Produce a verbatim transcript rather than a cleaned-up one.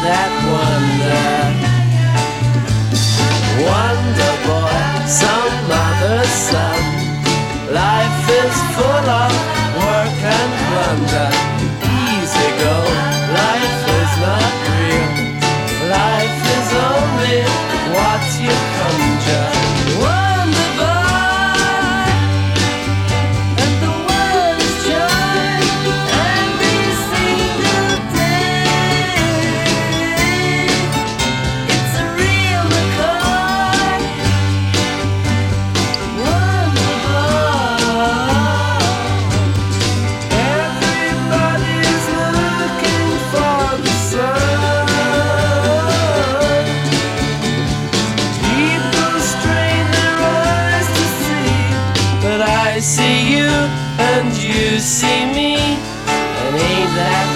that wonder? Wonder boy, some mother's son. Life is full of work and plunder. Easy go, life is not real. Life is only what you conjure. Wonder boy, and the world is joy every single day. It's a real McCoy. Wonder boy. Everybody's looking for the sun. People strain their eyes to see, but I see you and you see me, and ain't that